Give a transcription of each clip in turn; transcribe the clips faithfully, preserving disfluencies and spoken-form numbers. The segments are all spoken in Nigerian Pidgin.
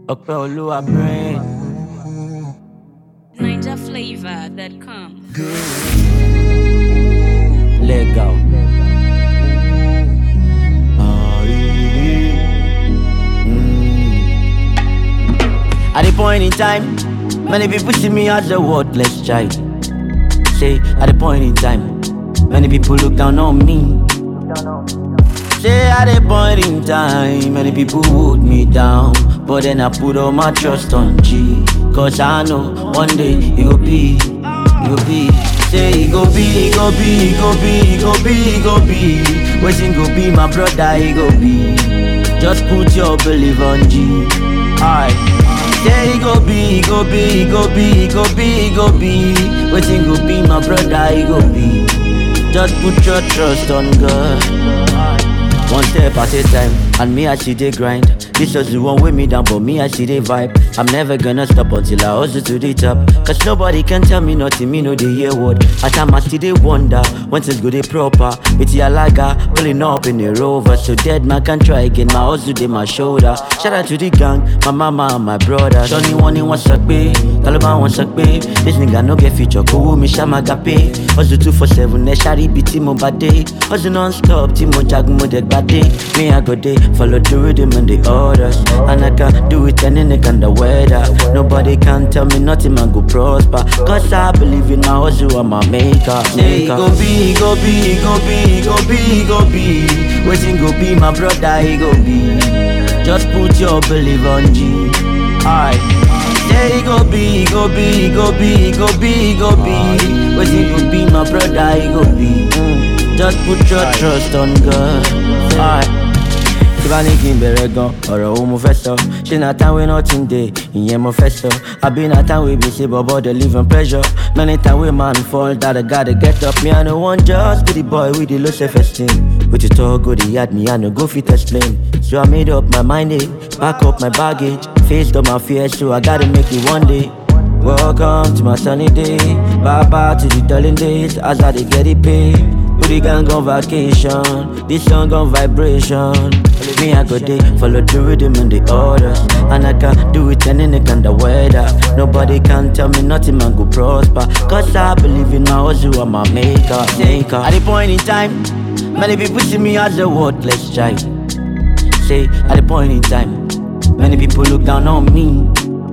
Ọpẹ́ Olúwa brain. Niger Flavor dot com. Legal. Ah, yeah. Mm. At the point in time, many people see me as a worthless child. Say, at the point in time, many people look down on me. Say, at the point in time, many people put me down. But then I put all my trust on G. Cause I know one day it go be, it go be. Say it go be, it go be, it go be, it go be, it go be. Waiting go be my brother, it go be. Just put your belief on G. Alright. Say it go be, it go be, it go be, it go be, it go be. Waiting go be my brother, it go be. Just put your trust on God. One step at a time, and me I see they grind. This was the one with me down, but me I see they vibe. I'm never gonna stop until I hustle to the top. Cause nobody can tell me nothing, me know they hear word. At time I see they wonder, when things go they proper. It's the alaga, pulling up in the rover. So dead man can try again, my hustle they my shoulder. Shout out to the gang, my mama and my brother. Johnny one in one suck pay, Taliban one suck pay. This nigga no get future, go me shama gape. Hustle two for seven, ne shari beat Timo bade. Hustle non-stop, Timo jag mo deg bade. Me I go day, follow the rhythm and the orders. And I can do it any nigga kind of weather. Nobody can tell me nothing, man go prosper. Cause I believe in my hustle and my maker. Say it go be, it go be, it go be, it go be, it go be. Waiting go be my brother, it go be. Just put your belief on G. Alright. Say it go be, it go be, it go be, it go be, it go be. Waiting go be my brother, it go be. Just put your trust on God. Alright. Tí bá ní kí n bẹ̀rẹ̀ gan, ọ̀rọ̀ wo mo fẹ́ sọ. Ṣé na time wey nothing dey, ìyẹn mo fẹ́ sọ. Àbí na time wey be say bobo dey live in pressure. Many time wey man fall that I gotta get up. Me I no wan just be the boy with the low self-esteem. With the talk go dey yard me I no go fit explain. So I made up my mind, eh, back up my baggage. Faced up my fears, so I gotta make it one day. Welcome to my sunny day. Bye bye to the dulling days as I dey get it paid. Put the gang on vacation, this song on vibration. Me I go day, follow the rhythm and the orders. And I can do it any kind of weather. Nobody can tell me nothing, man go prosper. Cause I believe in my hustle and my maker, maker. At the point in time, many people see me as a worthless child. Say, at the point in time, many people look down on me.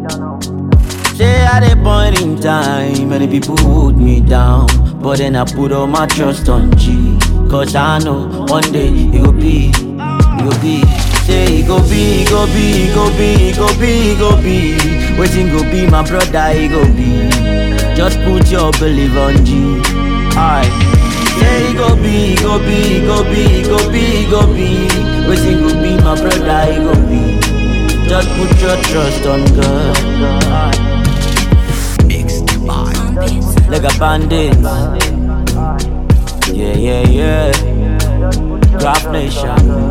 Say at a point in time, many people put me down. But then I put all my trust on G. Cause I know one day it will be, it will be. Say it go be, it go be, it go be, it go be, it go be. Waiting go be my brother, it go be. Just put your belief on G. Alright. Say it go be, it go be, it go be, it go be, it go be. Waiting go be my brother, it go be. Just put your trust on God. Alright. Like a bandit. Yeah, yeah, yeah. Craft Nation.